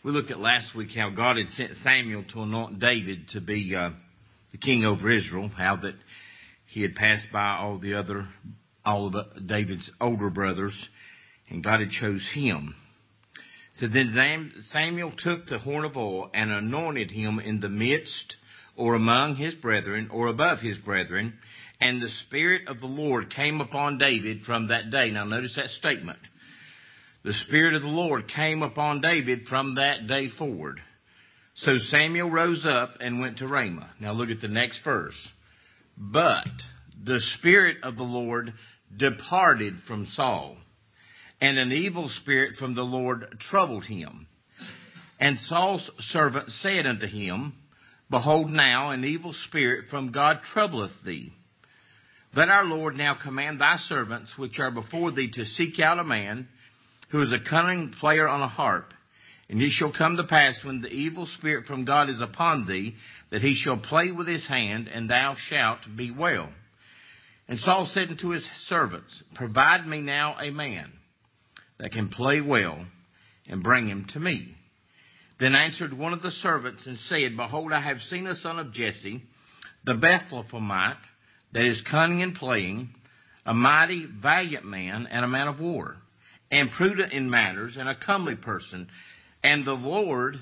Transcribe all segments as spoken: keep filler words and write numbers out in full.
We looked at last week how God had sent Samuel to anoint David to be uh, the king over Israel, how that he had passed by all the other, all of David's older brothers, and God had chose him. So then Samuel took the horn of oil and anointed him in the midst or among his brethren or above his brethren, and the Spirit of the Lord came upon David from that day. Now notice that statement. The Spirit of the Lord came upon David from that day forward. So Samuel rose up and went to Ramah. Now look at the next verse. But the Spirit of the Lord departed from Saul, and an evil spirit from the Lord troubled him. And Saul's servant said unto him, Behold now, an evil spirit from God troubleth thee. Let our Lord now command thy servants which are before thee to seek out a man who is a cunning player on a harp. And it shall come to pass when the evil spirit from God is upon thee, that he shall play with his hand, and thou shalt be well. And Saul said unto his servants, Provide me now a man that can play well, and bring him to me. Then answered one of the servants and said, Behold, I have seen a son of Jesse, the Bethlehemite, that is cunning in playing, a mighty, valiant man, and a man of war, and prudent in matters, and a comely person, and the Lord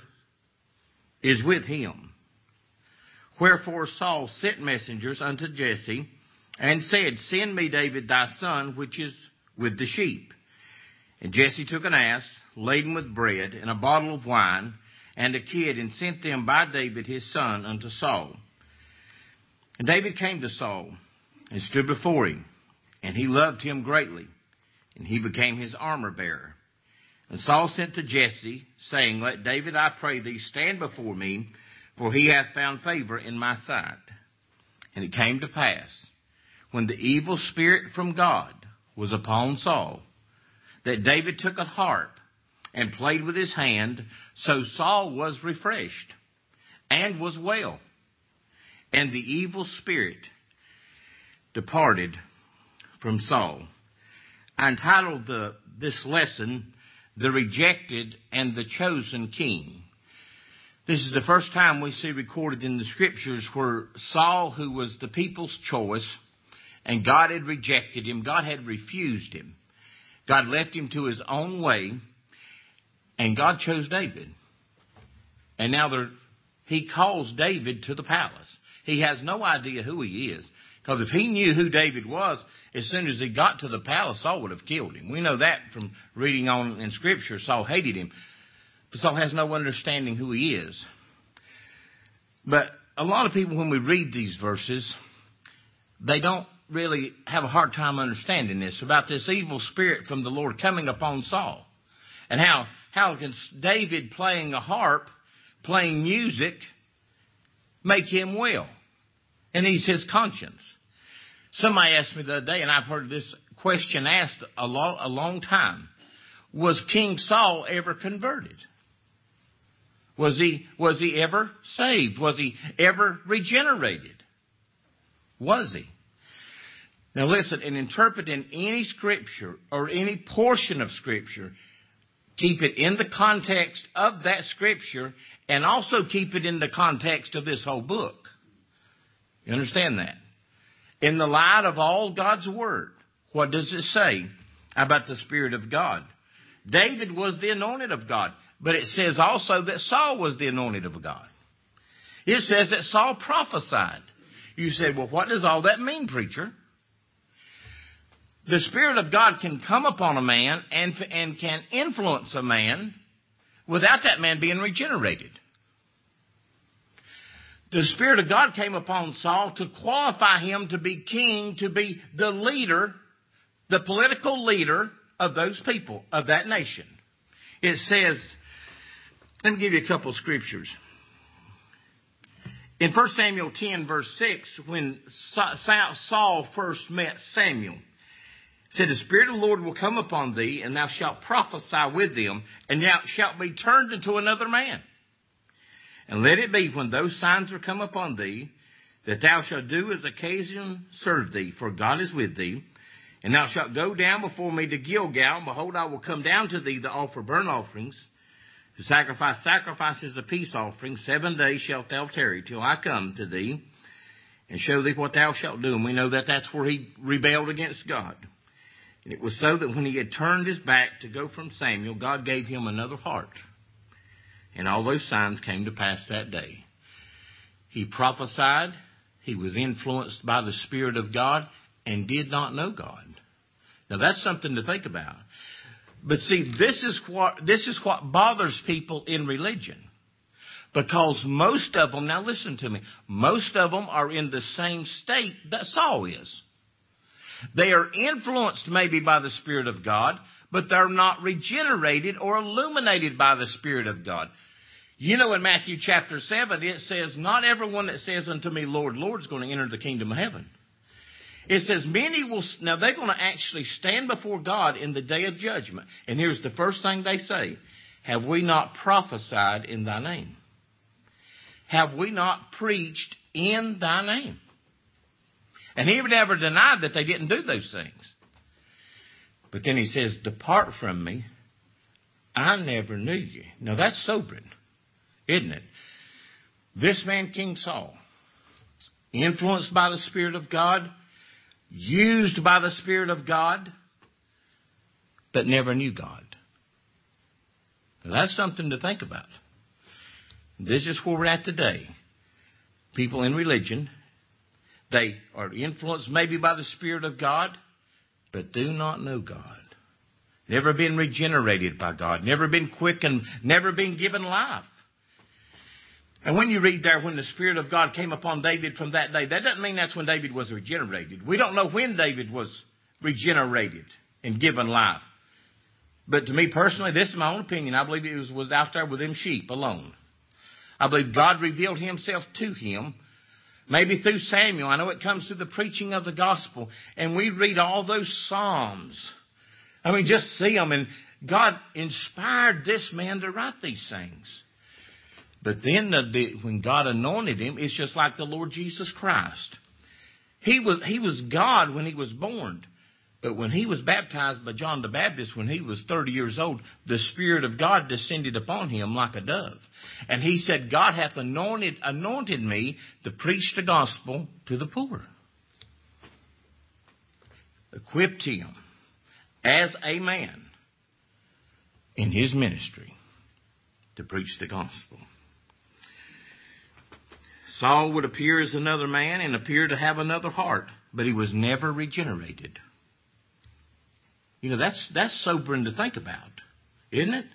is with him. Wherefore Saul sent messengers unto Jesse, and said, Send me David thy son, which is with the sheep. And Jesse took an ass, laden with bread, and a bottle of wine, and a kid, and sent them by David his son unto Saul. And David came to Saul, and stood before him, and he loved him greatly, and he became his armor-bearer. And Saul sent to Jesse, saying, Let David, I pray thee, stand before me, for he hath found favor in my sight. And it came to pass, when the evil spirit from God was upon Saul, that David took a harp and played with his hand, so Saul was refreshed and was well. And the evil spirit departed from Saul. I entitled the, this lesson, The Rejected and the Chosen King. This is the first time we see recorded in the Scriptures where Saul, who was the people's choice, and God had rejected him, God had refused him. God left him to his own way, and God chose David. And now there, he calls David to the palace. He has no idea who he is. Because if he knew who David was, as soon as he got to the palace, Saul would have killed him. We know that from reading on in Scripture. Saul hated him. But Saul has no understanding who he is. But a lot of people, when we read these verses, they don't really have a hard time understanding this, about this evil spirit from the Lord coming upon Saul. And how, how can David playing a harp, playing music, make him well? And he's his conscience. Somebody asked me the other day, and I've heard this question asked a, lo- a long time. Was King Saul ever converted? Was he, was he ever saved? Was he ever regenerated? Was he? Now listen, in interpreting any scripture or any portion of scripture, keep it in the context of that scripture, and also keep it in the context of this whole book. You understand that? In the light of all God's word, what does it say about the Spirit of God? David was the anointed of God, but it says also that Saul was the anointed of God. It says that Saul prophesied. You say, well, what does all that mean, preacher? The Spirit of God can come upon a man and, and can influence a man without that man being regenerated. The Spirit of God came upon Saul to qualify him to be king, to be the leader, the political leader of those people, of that nation. It says, let me give you a couple of scriptures. In First Samuel ten, verse six, when Saul first met Samuel, it said, The Spirit of the Lord will come upon thee, and thou shalt prophesy with them, and thou shalt be turned into another man. And let it be, when those signs are come upon thee, that thou shalt do as occasion serve thee, for God is with thee. And thou shalt go down before me to Gilgal, and behold, I will come down to thee to offer burnt offerings, To sacrifice sacrifices of peace offering, seven days shalt thou tarry till I come to thee and show thee what thou shalt do. And we know that that's where he rebelled against God. And it was so that when he had turned his back to go from Samuel, God gave him another heart. And all those signs came to pass that day. He prophesied. He was influenced by the Spirit of God and did not know God. Now that's something to think about. But see, this is what, this is what bothers people in religion. Because most of them, now listen to me, most of them are in the same state that Saul is. They are influenced maybe by the Spirit of God, but they're not regenerated or illuminated by the Spirit of God. You know, in Matthew chapter seven, it says, not everyone that says unto me, Lord, Lord, is going to enter the kingdom of heaven. It says, many will, now they're going to actually stand before God in the day of judgment. And here's the first thing they say. Have we not prophesied in thy name? Have we not preached in thy name? And he never denied that they didn't do those things. But then he says, depart from me. I never knew you. Now that's sobering, isn't it? This man, King Saul, influenced by the Spirit of God, used by the Spirit of God, but never knew God. Now that's something to think about. This is where we're at today. People in religion, they are influenced maybe by the Spirit of God, but do not know God. Never been regenerated by God. Never been quickened. Never been given life. And when you read there, when the Spirit of God came upon David from that day, that doesn't mean that's when David was regenerated. We don't know when David was regenerated and given life. But to me personally, this is my own opinion. I believe it was, was out there with them sheep alone. I believe God revealed himself to him, maybe through Samuel. I know it comes through the preaching of the gospel. And we read all those Psalms. I mean, just see them. And God inspired this man to write these things. But then the, the, when God anointed him, it's just like the Lord Jesus Christ. He was, he was God when he was born. But when he was baptized by John the Baptist, when he was thirty years old, the Spirit of God descended upon him like a dove. And he said, God hath anointed, anointed me to preach the gospel to the poor. Equipped him as a man in his ministry to preach the gospel. Saul would appear as another man and appear to have another heart, but he was never regenerated. You know, that's that's sobering to think about, isn't it?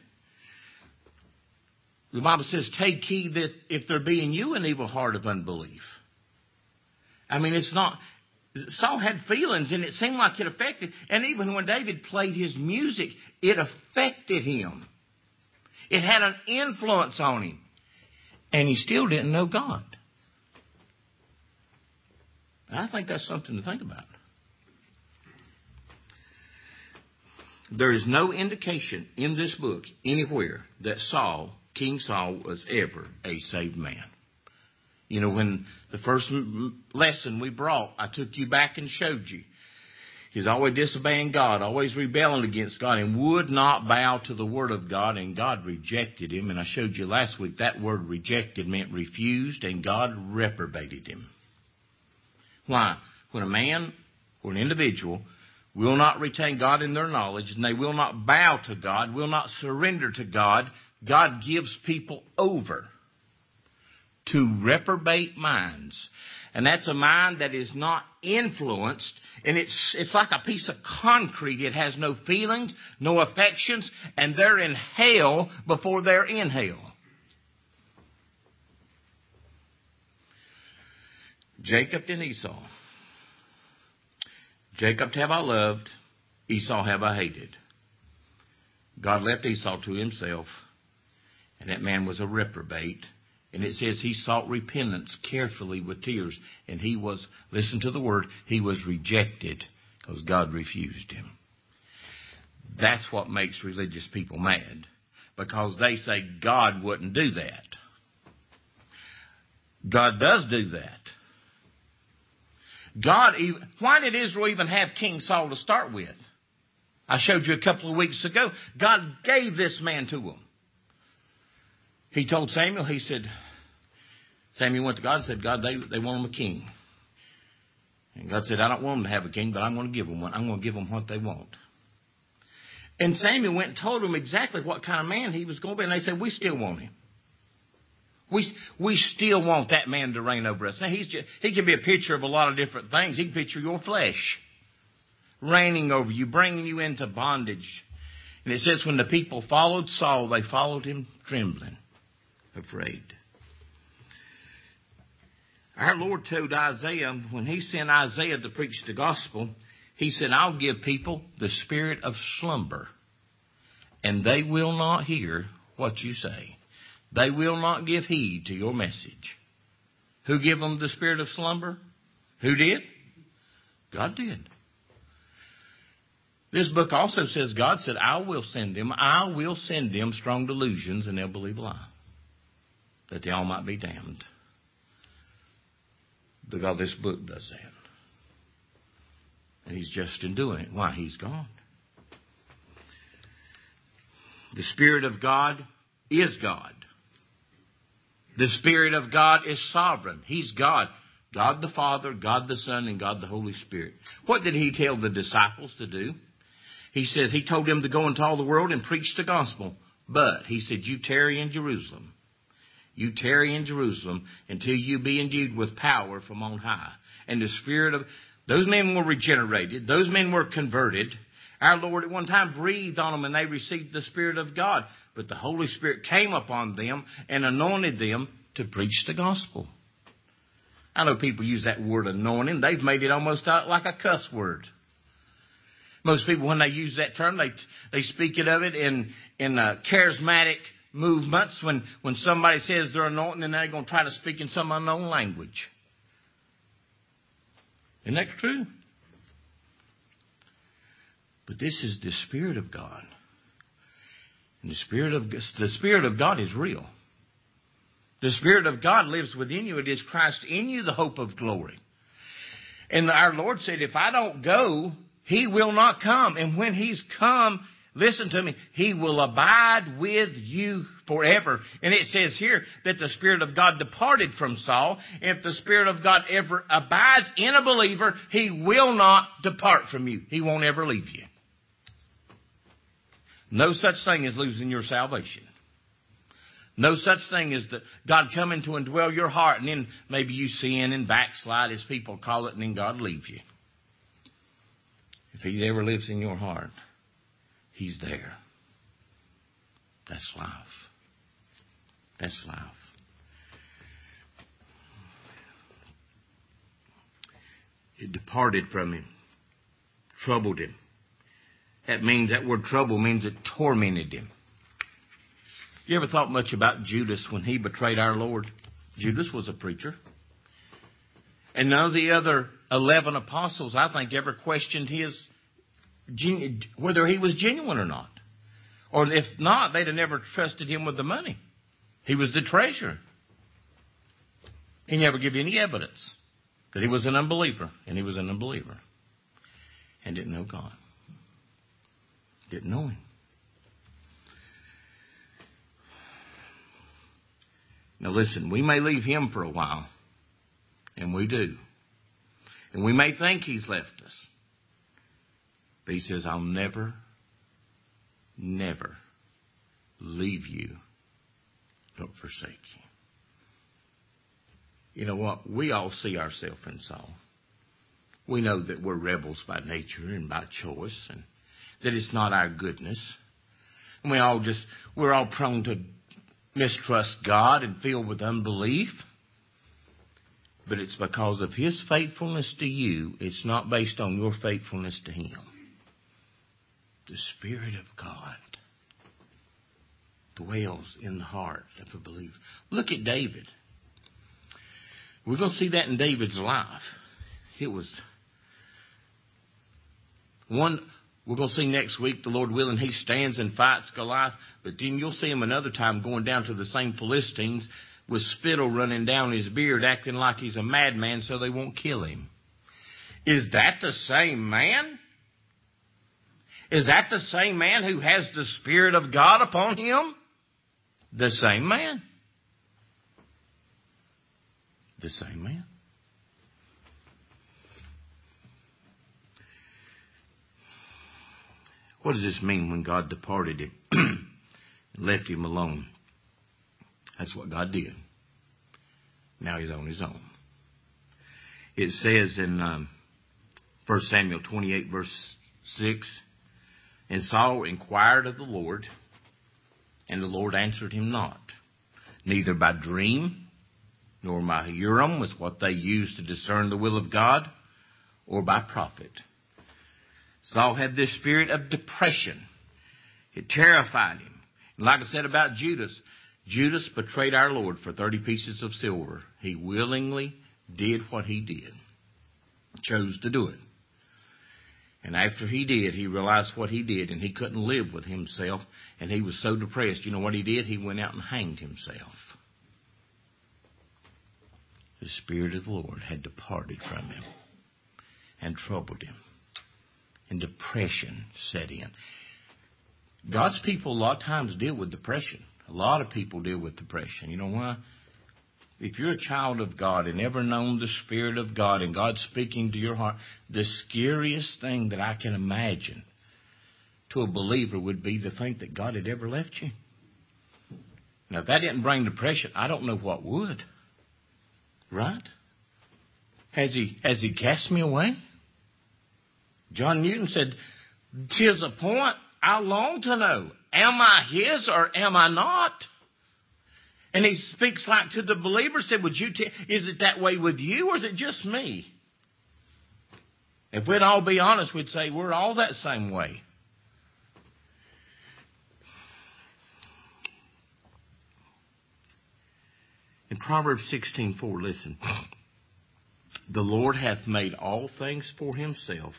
The Bible says, take heed that if there be in you an evil heart of unbelief. I mean, it's not, Saul had feelings and it seemed like it affected, and even when David played his music, it affected him. It had an influence on him. And he still didn't know God. I think that's something to think about. There is no indication in this book anywhere that Saul, King Saul, was ever a saved man. You know, when the first lesson we brought, I took you back and showed you. He's always disobeying God, always rebelling against God, and would not bow to the word of God, and God rejected him. And I showed you last week that word rejected meant refused, and God reprobated him. Why? When a man or an individual will not retain God in their knowledge, and they will not bow to God, will not surrender to God, God gives people over to reprobate minds. And that's a mind that is not influenced, and it's it's like a piece of concrete. It has no feelings, no affections, and they're in hell before they're in hell. Jacob and Esau. Jacob have I loved, Esau have I hated. God left Esau to himself, and that man was a reprobate. And it says he sought repentance carefully with tears. And he was, listen to the word, he was rejected because God refused him. That's what makes religious people mad. Because they say God wouldn't do that. God does do that. God, why did Israel even have King Saul to start with? I showed you a couple of weeks ago. God gave this man to him. he told Samuel, he said, Samuel went to God and said, God, they, they want him a king. And God said, I don't want them to have a king, but I'm going to give them one. I'm going to give them what they want. And Samuel went and told them exactly what kind of man he was going to be. And they said, we still want him. We we still want that man to reign over us. Now, he's just, he can be a picture of a lot of different things. He can picture your flesh reigning over you, bringing you into bondage. And it says when the people followed Saul, they followed him trembling, afraid. Our Lord told Isaiah, when he sent Isaiah to preach the gospel, he said, I'll give people the spirit of slumber, and they will not hear what you say. They will not give heed to your message. Who gave them the spirit of slumber? Who did? God did. This book also says, God said, I will send them, I will send them strong delusions, and they'll believe a lie, that they all might be damned. Because this book does that. And he's just in doing it. Why? He's gone. The Spirit of God is God. The Spirit of God is sovereign. He's God. God the Father, God the Son, and God the Holy Spirit. What did he tell the disciples to do? He says he told them to go into all the world and preach the gospel. But he said, you tarry in Jerusalem. You tarry in Jerusalem until you be endued with power from on high. And the Spirit of... Those men were regenerated. Those men were converted. Our Lord at one time breathed on them and they received the Spirit of God. But the Holy Spirit came upon them and anointed them to preach the gospel. I know people use that word anointing. They've made it almost like a cuss word. Most people, when they use that term, they they speak it of it in, in uh, charismatic movements. When, when somebody says they're anointing, then they're going to try to speak in some unknown language. Isn't that true? But this is the Spirit of God. And the Spirit of, the Spirit of God is real. The Spirit of God lives within you. It is Christ in you, the hope of glory. And our Lord said, if I don't go, He will not come. And when He's come, listen to me, He will abide with you forever. And it says here that the Spirit of God departed from Saul. If the Spirit of God ever abides in a believer, He will not depart from you. He won't ever leave you. No such thing as losing your salvation. No such thing as that God coming to indwell your heart and then maybe you sin and backslide, as people call it, and then God leaves you. If He ever lives in your heart, He's there. That's life. That's life. It departed from him, troubled him. That means, that word trouble means it tormented him. You ever thought much about Judas when he betrayed our Lord? Judas was a preacher. And none of the other eleven apostles, I think, ever questioned his whether he was genuine or not. Or if not, they'd have never trusted him with the money. He was the treasurer. He never gave any evidence that he was an unbeliever. And he was an unbeliever. And didn't know God. Didn't know Him. Now listen, we may leave Him for a while. And we do. And we may think He's left us. But He says, I'll never, never leave you nor forsake you. You know what? We all see ourselves in Saul. We know that we're rebels by nature and by choice, and that it's not our goodness. And we all just, we're all prone to mistrust God and filled with unbelief. But it's because of His faithfulness to you. It's not based on your faithfulness to Him. The Spirit of God dwells in the heart of a believer. Look at David. We're going to see that in David's life. It was one, we're going to see next week, the Lord willing, he stands and fights Goliath. But then you'll see him another time going down to the same Philistines with spittle running down his beard, acting like he's a madman so they won't kill him. Is that the same man? Is that the same man who has the Spirit of God upon him? The same man. The same man. What does this mean when God departed him and left him alone? That's what God did. Now he's on his own. It says in um, First Samuel twenty-eight, verse six, and Saul inquired of the Lord, and the Lord answered him not, neither by dream, nor by Urim, was what they used to discern the will of God, or by prophet. Saul had this spirit of depression. It terrified him. And like I said about Judas, Judas betrayed our Lord for thirty pieces of silver. He willingly did what he did. Chose to do it. And after he did, he realized what he did, and he couldn't live with himself, and he was so depressed. You know what he did? He went out and hanged himself. The Spirit of the Lord had departed from him and troubled him. And depression set in. God's people a lot of times deal with depression. A lot of people deal with depression. You know why? If you're a child of God and ever known the Spirit of God and God speaking to your heart, the scariest thing that I can imagine to a believer would be to think that God had ever left you. Now, if that didn't bring depression, I don't know what would. Right? Has he, has he cast me away? John Newton said, "'Tis a point I long to know. Am I his or am I not?" And he speaks like to the believer, said, "Would you? T- is it that way with you, or is it just me?" If we'd all be honest, we'd say we're all that same way. In Proverbs sixteen four, listen. The Lord hath made all things for himself.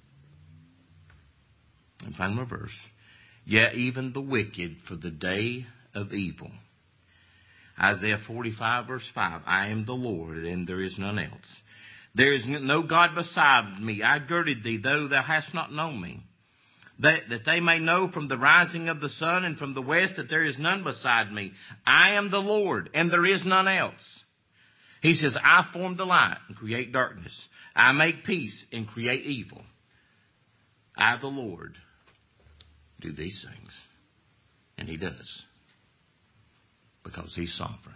And find my verse. Yea, even the wicked for the day of evil. Isaiah forty-five, verse five. I am the Lord, and there is none else. There is no God beside me. I girded thee, though thou hast not known me. That, that they may know from the rising of the sun and from the west that there is none beside me. I am the Lord, and there is none else. He says, I form the light and create darkness. I make peace and create evil. I, the Lord, do these things. And he does. Because he's sovereign.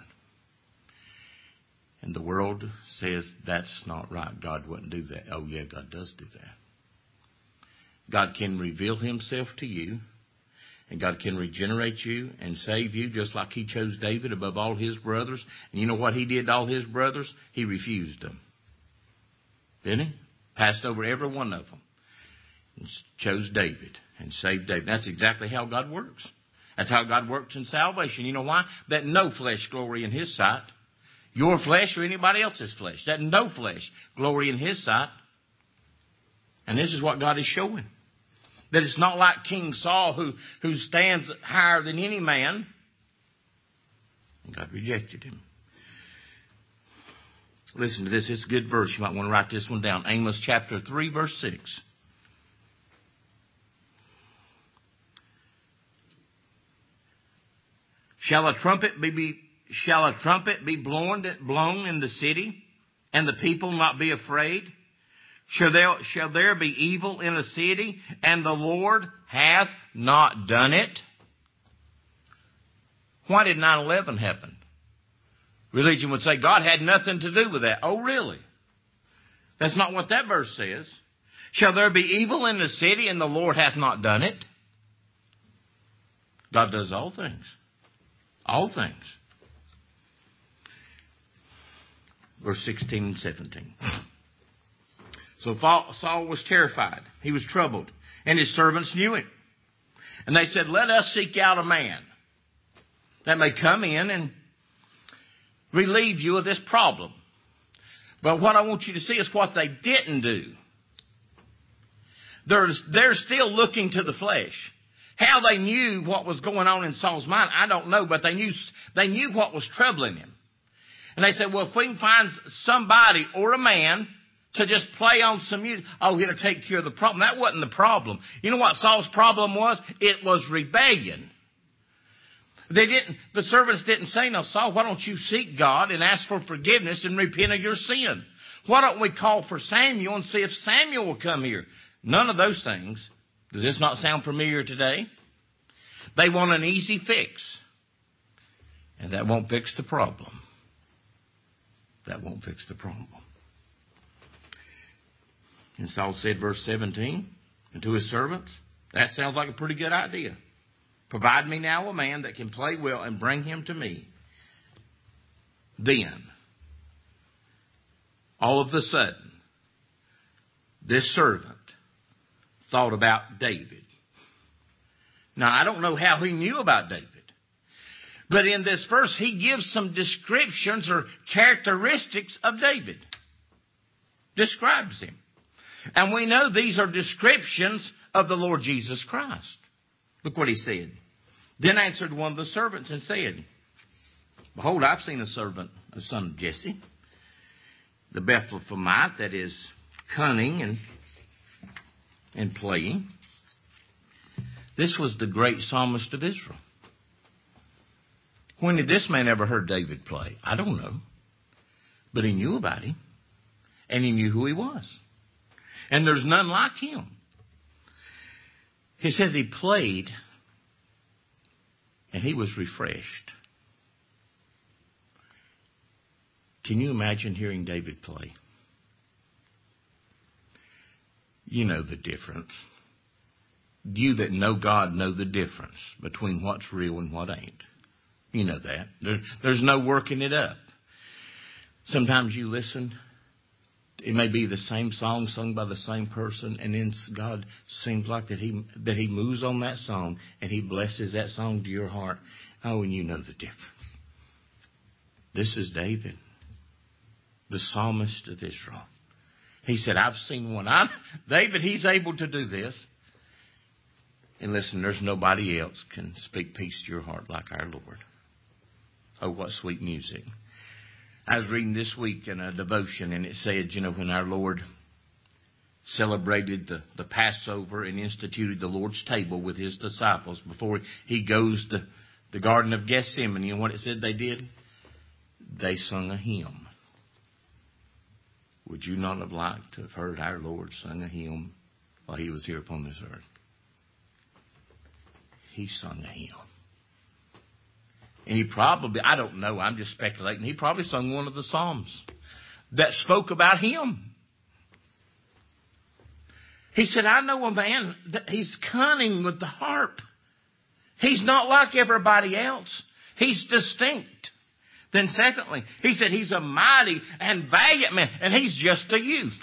And the world says that's not right. God wouldn't do that. Oh yeah, God does do that. God can reveal himself to you. And God can regenerate you and save you just like he chose David above all his brothers. And you know what he did to all his brothers? He refused them. Didn't he? Passed over every one of them. And chose David and saved David. That's exactly how God works. That's how God works in salvation. You know why? That no flesh glory in his sight. Your flesh or anybody else's flesh. That no flesh glory in his sight. And this is what God is showing. That it's not like King Saul who, who stands higher than any man. And God rejected him. Listen to this. It's a good verse. You might want to write this one down. Amos chapter three, verse six. Shall a trumpet be, be shall a trumpet be blown, blown in the city, and the people not be afraid? Shall there, shall there be evil in a city, and the Lord hath not done it? Why did nine eleven happen? Religion would say God had nothing to do with that. Oh, really? That's not what that verse says. Shall there be evil in the city, and the Lord hath not done it? God does all things. All things. Verse sixteen and seventeen. So Saul was terrified. He was troubled. And his servants knew him. And they said, let us seek out a man that may come in and relieve you of this problem. But what I want you to see is what they didn't do. They're, they're still looking to the flesh. How they knew what was going on in Saul's mind, I don't know. But they knew, they knew what was troubling him. And they said, well, if we can find somebody or a man to just play on some music, oh, it'll take care of the problem. That wasn't the problem. You know what Saul's problem was? It was rebellion. They didn't, the servants didn't say, now Saul, why don't you seek God and ask for forgiveness and repent of your sin? Why don't we call for Samuel and see if Samuel will come here? None of those things. Does this not sound familiar today? They want an easy fix. And that won't fix the problem. That won't fix the problem. And Saul said, verse seventeen, and to his servants, that sounds like a pretty good idea. Provide me now a man that can play well and bring him to me. Then, all of a sudden, this servant thought about David. Now, I don't know how he knew about David. But in this verse, he gives some descriptions or characteristics of David. Describes him. And we know these are descriptions of the Lord Jesus Christ. Look what he said. Then answered one of the servants and said, Behold, I've seen a servant, a son of Jesse, the Bethlehemite, that is cunning and, and playing. This was the great psalmist of Israel. When did this man ever heard David play? I don't know. But he knew about him. And he knew who he was. And there's none like him. He says he played and he was refreshed. Can you imagine hearing David play? You know the difference. You that know God know the difference between what's real and what ain't. You know that. There, there's no working it up. Sometimes you listen. It may be the same song sung by the same person, and then God seems like that he that He moves on that song and He blesses that song to your heart. Oh, and you know the difference. This is David, the psalmist of Israel. He said, I've seen one. I'm, David, he's able to do this. And listen, there's nobody else can speak peace to your heart like our Lord. Oh, what sweet music. I was reading this week in a devotion, and it said, you know, when our Lord celebrated the, the Passover and instituted the Lord's table with His disciples before He goes to the Garden of Gethsemane, and what it said they did? They sung a hymn. Would you not have liked to have heard our Lord sing a hymn while He was here upon this earth? He sung a hymn. And he probably, I don't know, I'm just speculating, he probably sung one of the Psalms that spoke about him. He said, I know a man that he's cunning with the harp. He's not like everybody else. He's distinct. Then secondly, he said he's a mighty and valiant man, and he's just a youth.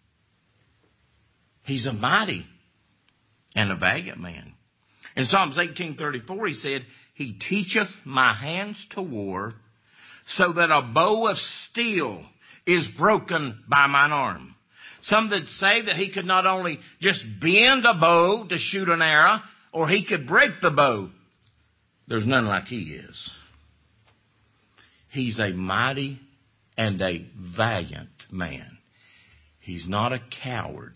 He's a mighty and a valiant man. In Psalms eighteen thirty-four, he said, He teacheth my hands to war, so that a bow of steel is broken by mine arm. Some that say that he could not only just bend a bow to shoot an arrow, or he could break the bow. There's none like he is. He's a mighty and a valiant man. He's not a coward.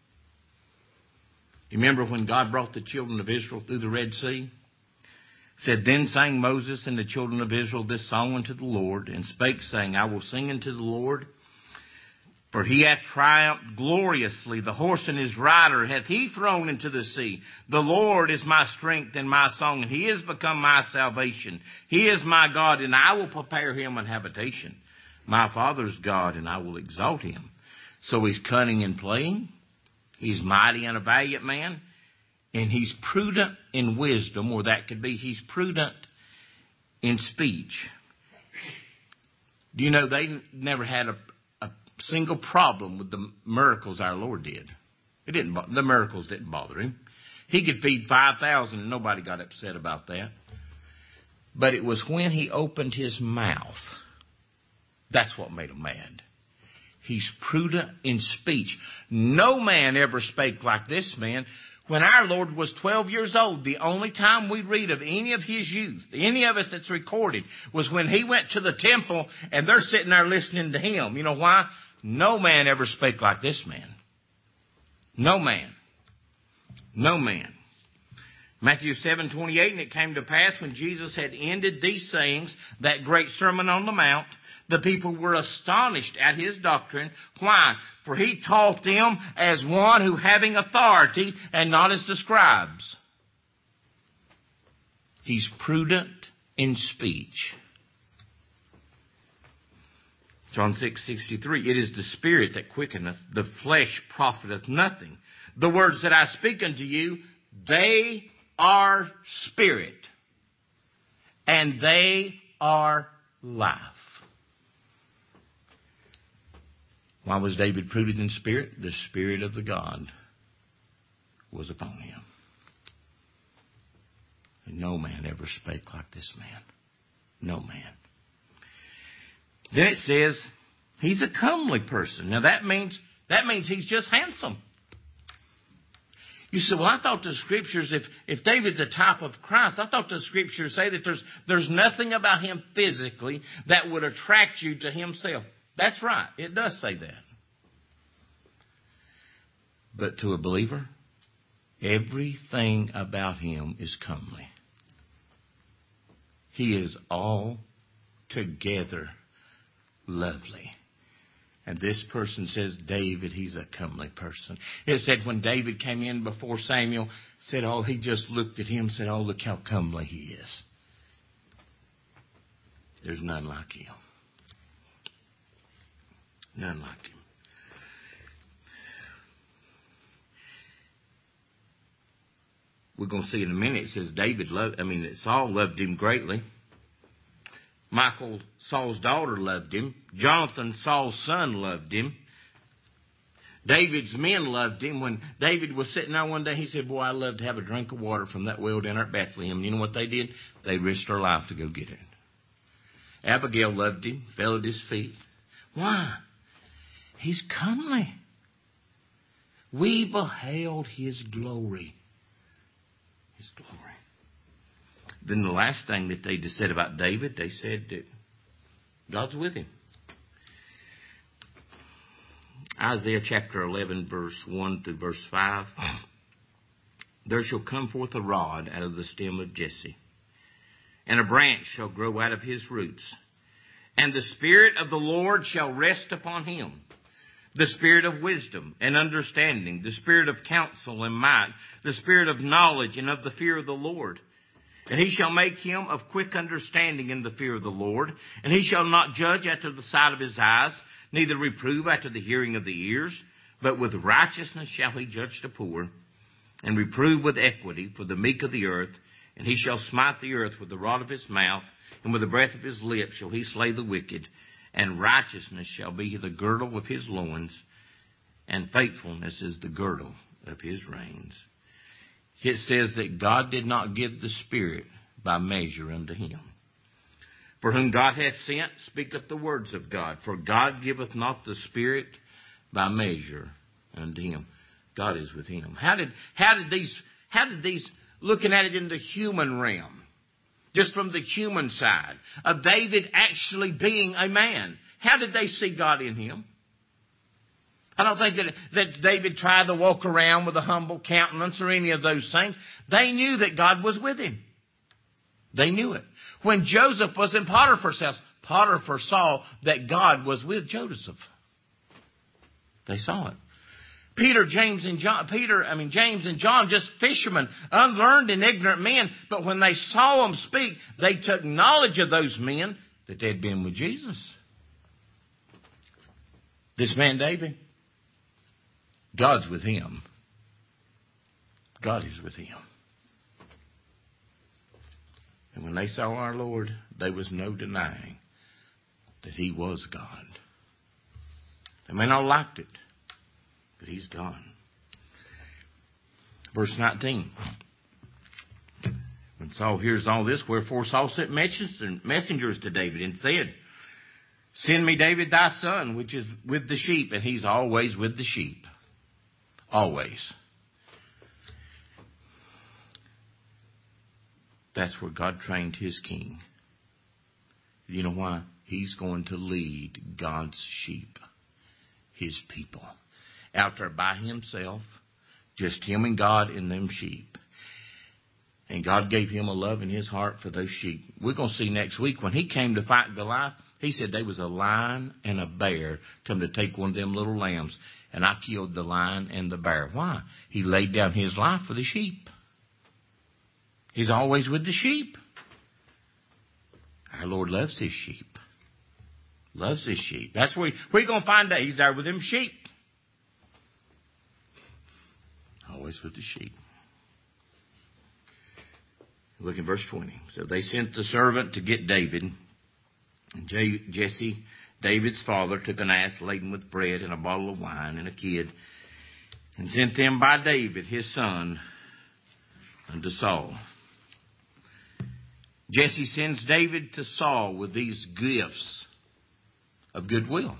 You remember when God brought the children of Israel through the Red Sea? It said, Then sang Moses and the children of Israel this song unto the Lord, and spake, saying, I will sing unto the Lord, for He hath triumphed gloriously. The horse and his rider hath He thrown into the sea. The Lord is my strength and my song, and He is become my salvation. He is my God, and I will prepare Him an habitation. My Father's God, and I will exalt Him. So He's cunning and playing. He's mighty and a valiant man. And He's prudent in wisdom, or that could be He's prudent in speech. Do you know they never had a, a single problem with the miracles our Lord did? It didn't. The miracles didn't bother Him. He could feed five thousand and nobody got upset about that. But it was when He opened His mouth. That's what made Him mad. He's prudent in speech. No man ever spake like this man. When our Lord was twelve years old, the only time we read of any of His youth, any of us that's recorded, was when He went to the temple and they're sitting there listening to Him. You know why? No man ever spake like this man. No man. No man. Matthew seven twenty-eight, and it came to pass when Jesus had ended these sayings, that great Sermon on the Mount, the people were astonished at his doctrine. Why? For he taught them as one who having authority and not as the scribes. He's prudent in speech. John six sixty-three, it is the Spirit that quickeneth, the flesh profiteth nothing. The words that I speak unto you, they are spirit, and they are life. Why was David prudent in spirit? The Spirit of the God was upon him. And no man ever spake like this man. No man. Then it says, he's a comely person. Now that means, that means he's just handsome. You say, well, I thought the Scriptures, if, if David's a type of Christ, I thought the Scriptures say that there's, there's nothing about him physically that would attract you to himself. That's right. It does say that. But to a believer, everything about him is comely. He is altogether lovely. And this person says, David, he's a comely person. It said when David came in before Samuel, said, oh, he just looked at him and said, oh, look how comely he is. There's none like him. None like him. We're going to see in a minute, it says David loved, I mean, that Saul loved him greatly. Michal, Saul's daughter, loved him. Jonathan, Saul's son, loved him. David's men loved him. When David was sitting there one day, he said, boy, I'd love to have a drink of water from that well down there at Bethlehem. And you know what they did? They risked their life to go get it. Abigail loved him, fell at his feet. Why? He's comely. We beheld his glory. His glory. Then the last thing that they just said about David, they said that God's with him. Isaiah chapter eleven, verse one through verse five. There shall come forth a rod out of the stem of Jesse, and a branch shall grow out of his roots. And the Spirit of the Lord shall rest upon him. The Spirit of wisdom and understanding, the Spirit of counsel and might, the Spirit of knowledge and of the fear of the Lord. And he shall make him of quick understanding in the fear of the Lord. And he shall not judge after the sight of his eyes, neither reprove after the hearing of the ears. But with righteousness shall he judge the poor, and reprove with equity for the meek of the earth. And he shall smite the earth with the rod of his mouth, and with the breath of his lips shall he slay the wicked. And righteousness shall be the girdle of his loins, and faithfulness is the girdle of his reins. It says that God did not give the Spirit by measure unto him. For whom God hath sent, speaketh the words of God. For God giveth not the Spirit by measure unto him. God is with him. How did, how did these, how did these, looking at it in the human realm, just from the human side, of David actually being a man, how did they see God in him? I don't think that, that David tried to walk around with a humble countenance or any of those things. They knew that God was with him. They knew it. When Joseph was in Potiphar's house, Potiphar saw that God was with Joseph. They saw it. Peter, James, and John, Peter, I mean, James and John, just fishermen, unlearned and ignorant men. But when they saw them speak, they took knowledge of those men that they'd been with Jesus. This man, David, God's with him. God is with him. And when they saw our Lord, there was no denying that he was God. They may not have liked it, but he's God. Verse nineteen. When Saul hears all this, wherefore Saul sent messengers to David and said, send me David thy son, which is with the sheep. And he's always with the sheep. Always. That's where God trained his king. You know why? He's going to lead God's sheep, his people, out there by himself, just him and God and them sheep. And God gave him a love in his heart for those sheep. We're going to see next week when he came to fight Goliath, he said there was a lion and a bear come to take one of them little lambs. And I killed the lion and the bear. Why? He laid down his life for the sheep. He's always with the sheep. Our Lord loves his sheep. Loves his sheep. That's where we're going to find that. He's there with them sheep. Always with the sheep. Look in verse twenty. So they sent the servant to get David. And Jesse, David's father, took an ass laden with bread and a bottle of wine and a kid, and sent them by David, his son, unto Saul. Jesse sends David to Saul with these gifts of goodwill.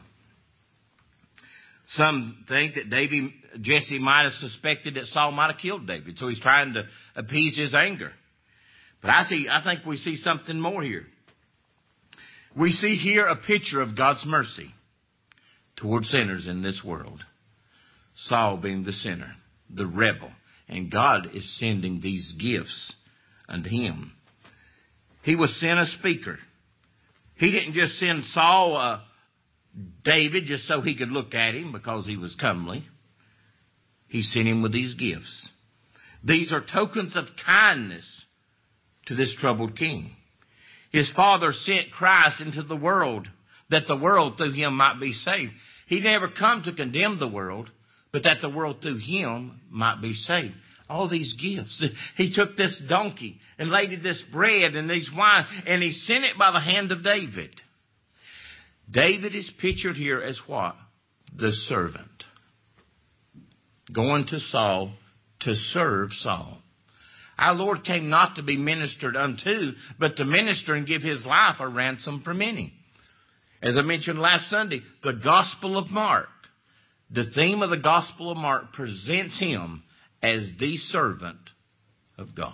Some think that David, Jesse might have suspected that Saul might have killed David, so he's trying to appease his anger. But I see, I think we see something more here. We see here a picture of God's mercy toward sinners in this world. Saul being the sinner, the rebel, and God is sending these gifts unto him. He was sent a speaker. He didn't just send Saul uh, David just so he could look at him because he was comely. He sent him with these gifts. These are tokens of kindness to this troubled king. His father sent Christ into the world that the world through him might be saved. He never come to condemn the world, but that the world through him might be saved. All these gifts. He took this donkey and laid this bread and these wine, and he sent it by the hand of David. David is pictured here as what? The servant. Going to Saul to serve Saul. Our Lord came not to be ministered unto, but to minister and give his life a ransom for many. As I mentioned last Sunday, the Gospel of Mark. The theme of the Gospel of Mark presents him as the servant of God.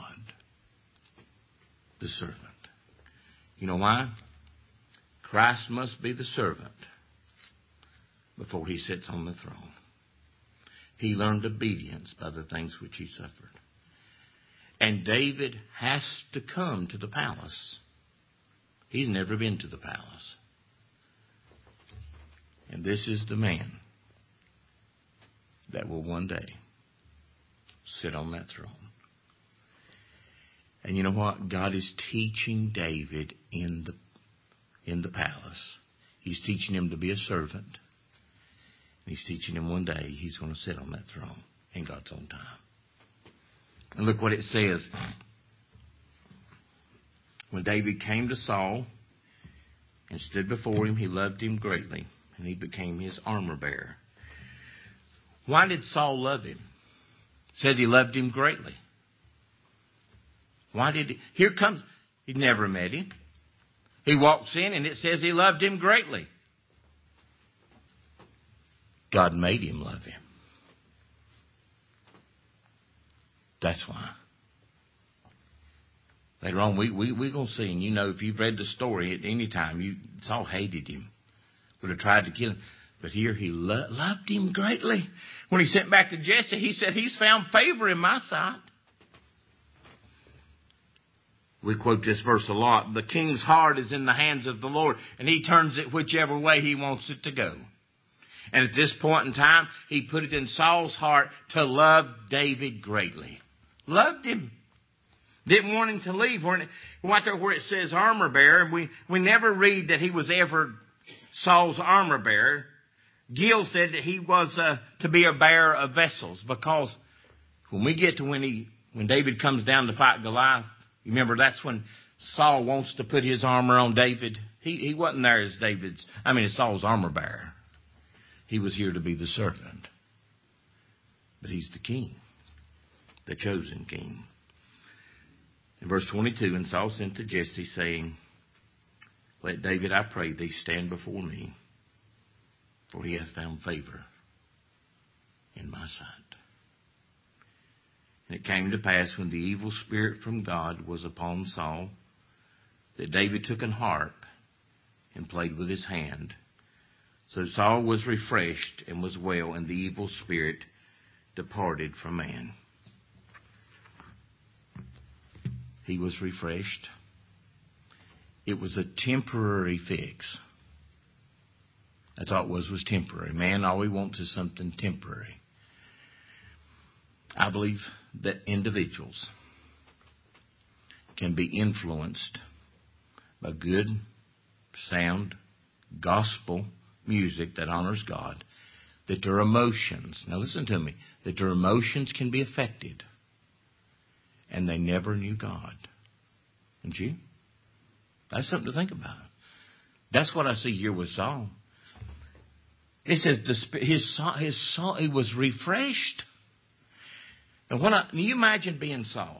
The servant. You know why? Christ must be the servant before he sits on the throne. He learned obedience by the things which he suffered. And David has to come to the palace. He's never been to the palace. And this is the man that will one day sit on that throne. And you know what? God is teaching David in the in the palace. He's teaching him to be a servant. He's teaching him one day he's going to sit on that throne in God's own time. And look what it says. When David came to Saul and stood before him, he loved him greatly, and he became his armor bearer. Why did Saul love him? It says he loved him greatly. Why did he? Here comes, he never met him. He walks in and it says he loved him greatly. God made him love him. That's why. Later on, we, we, we're going to see, and you know, if you've read the story at any time, you, Saul hated him. Would have tried to kill him. But here he lo- loved him greatly. When he sent back to Jesse, he said, he's found favor in my sight. We quote this verse a lot. The king's heart is in the hands of the Lord, and he turns it whichever way he wants it to go. And at this point in time, he put it in Saul's heart to love David greatly. Loved him. Didn't want him to leave. Right there where it says armor bearer, we, we never read that he was ever Saul's armor bearer. Gill said that he was uh, to be a bearer of vessels, because when we get to when he when David comes down to fight Goliath, remember that's when Saul wants to put his armor on David. He he wasn't there as David's, I mean as Saul's armor bearer. He was here to be the servant. But he's the king, the chosen king. In verse twenty-two, and Saul sent to Jesse, saying, let David, I pray thee, stand before me, for he hath found favor in my sight. And it came to pass, when the evil spirit from God was upon Saul, that David took an harp and played with his hand. So Saul was refreshed and was well, and the evil spirit departed from man. he was refreshed. It was a temporary fix. That's all it was, was temporary. Man, all he wants is something temporary. I believe that individuals can be influenced by good, sound, gospel music that honors God, that their emotions, now listen to me, that their emotions can be affected, and they never knew God. Don't you? That's something to think about. That's what I see here with Saul. It says the, his his soul, he was refreshed. And when I, can you imagine being Saul?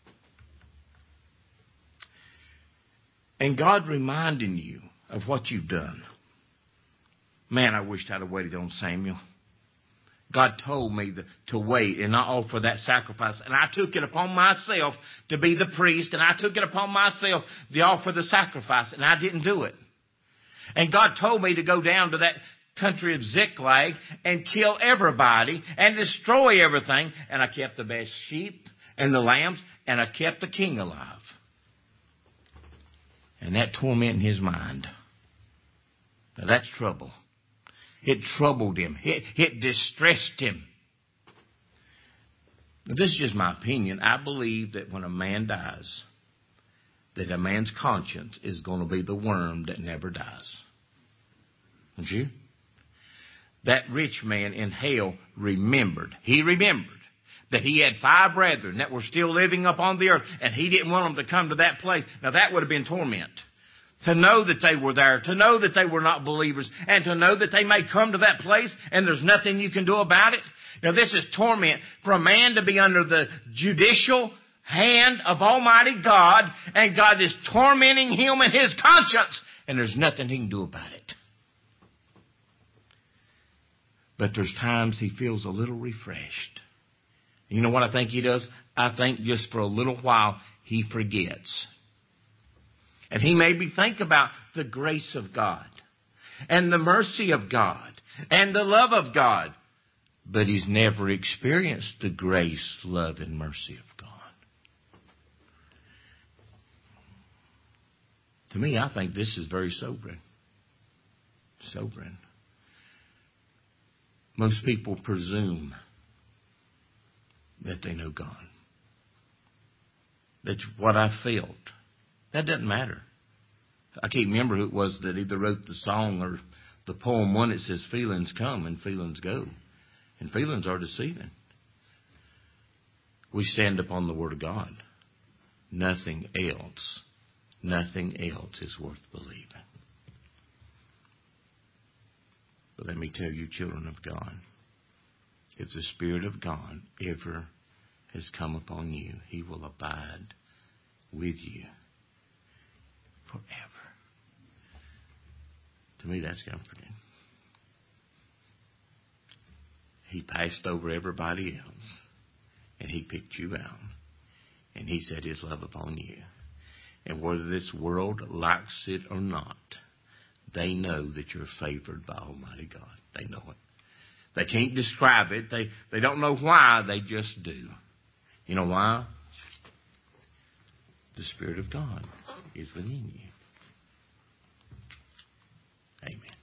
And God reminding you of what you've done. Man, I wished I'd have waited on Samuel. God told me to, to wait and not offer that sacrifice. And I took it upon myself to be the priest. And I took it upon myself to offer the sacrifice. And I didn't do it. And God told me to go down to that country of Ziklag and kill everybody and destroy everything. And I kept the best sheep and the lambs. And I kept the king alive. And that tormented his mind. Now that's trouble. It troubled him. It, it distressed him. Now, this is just my opinion. I believe that when a man dies, that a man's conscience is going to be the worm that never dies. Don't you? That rich man in hell remembered. He remembered that he had five brethren that were still living upon the earth, and he didn't want them to come to that place. Now, that would have been torment. To know that they were there, to know that they were not believers, and to know that they may come to that place and there's nothing you can do about it. Now this is torment for a man to be under the judicial hand of Almighty God, and God is tormenting him in his conscience, and there's nothing he can do about it. But there's times he feels a little refreshed. You know what I think he does? I think just for a little while he forgets. And he maybe think about the grace of God and the mercy of God and the love of God. But he's never experienced the grace, love, and mercy of God. To me, I think this is very sobering. Sobering. Most people presume that they know God. That's what I felt. That doesn't matter. I can't remember who it was that either wrote the song or the poem. One that says feelings come and feelings go. And feelings are deceiving. We stand upon the Word of God. Nothing else, nothing else is worth believing. But let me tell you, children of God, if the Spirit of God ever has come upon you, He will abide with you forever. To me, that's comforting. He passed over everybody else, and He picked you out, and He set His love upon you. And whether this world likes it or not, they know that you're favored by Almighty God. They know it. They can't describe it. They, they don't know why. They just do. You know why? The Spirit of God is within you. Amen.